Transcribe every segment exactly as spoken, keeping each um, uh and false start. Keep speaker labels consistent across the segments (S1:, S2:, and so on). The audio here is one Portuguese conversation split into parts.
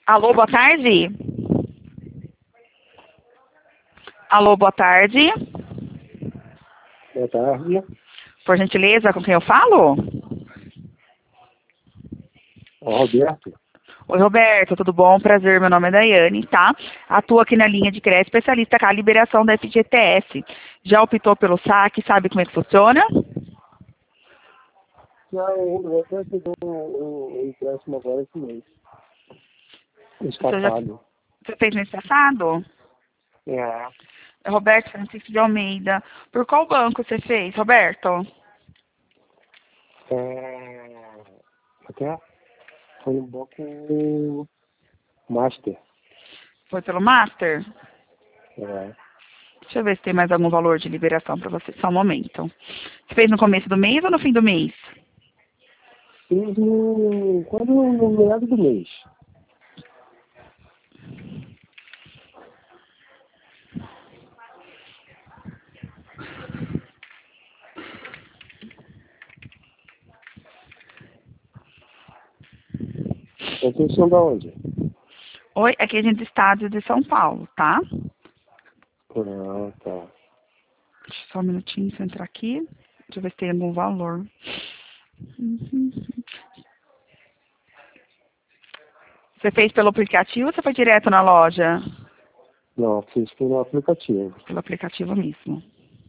S1: Alô, boa tarde. Alô, boa tarde.
S2: Boa tarde.
S1: Por gentileza, com quem eu falo?
S2: Ó, Roberto.
S1: Oi, Roberto, tudo bom? Prazer, meu nome é Daiane, tá? Atuo aqui na linha de crédito, especialista com a liberação da F G T S. Já optou pelo saque, sabe como é que funciona?
S2: Já eu até pegou o empréstimo agora esse mês. Mês
S1: Você, já,
S2: passado.
S1: você fez mês passado?
S2: É.
S1: Roberto Francisco de Almeida. Por qual banco você fez, Roberto?
S2: É. Até foi um banco Master.
S1: Foi pelo Master?
S2: É.
S1: Deixa eu ver se tem mais algum valor de liberação para você. Só um momento. Você fez no começo do mês ou no fim do mês?
S2: Fiz no. Quando no meado do mês. Vocês são da onde?
S1: Oi, aqui a gente é do estado de São Paulo, tá?
S2: Ah, tá.
S1: Deixa eu só um minutinho, deixa eu entrar aqui. Deixa eu ver se tem algum valor. Uhum. Você fez pelo aplicativo ou você foi direto na loja?
S2: Não, fiz pelo aplicativo.
S1: Pelo aplicativo mesmo.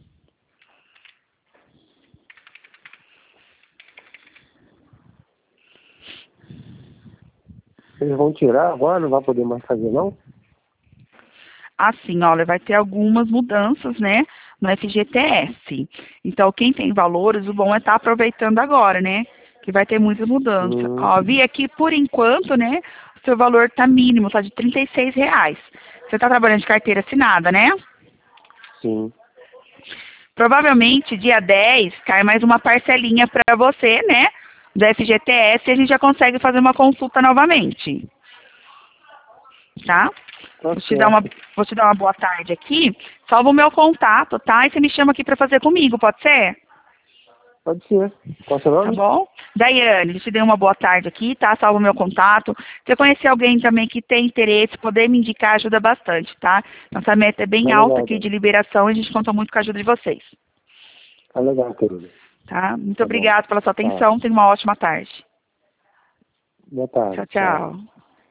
S2: Eles vão tirar agora? Não vai poder mais fazer, não?
S1: Assim, olha, vai ter algumas mudanças, né, no F G T S. Então, quem tem valores, o bom é estar aproveitando agora, né, que vai ter muitas mudanças.
S2: Hum,
S1: Ó, vi aqui, por enquanto, né, o seu valor tá mínimo, tá de trinta e seis reais. Você tá trabalhando de carteira assinada, né?
S2: sim.
S1: Provavelmente, dia dez, cai mais uma parcelinha para você, né, do F G T S, e a gente já consegue fazer uma consulta novamente, tá?
S2: Tá
S1: Vou te dar uma,
S2: certo.
S1: vou te dar uma boa tarde aqui. Salva o meu contato, tá? E você me chama aqui para fazer comigo, pode ser?
S2: Pode ser. Qual é o seu
S1: Tá
S2: nome?
S1: bom? Daiane, eu te dei uma boa tarde aqui, tá? Salva o meu contato. Se eu conhecer alguém também que tem interesse, poder me indicar ajuda bastante, tá? Nossa meta é bem
S2: Tá
S1: alta
S2: legal,
S1: aqui
S2: Dani.
S1: de liberação e a gente conta muito com a ajuda de vocês,
S2: Tá legal, querido.
S1: tá? Muito
S2: Tá bom.
S1: obrigada pela sua
S2: Tá.
S1: atenção. Tenha uma ótima tarde.
S2: Boa
S1: Tchau,
S2: tarde. Tchau.
S1: tchau.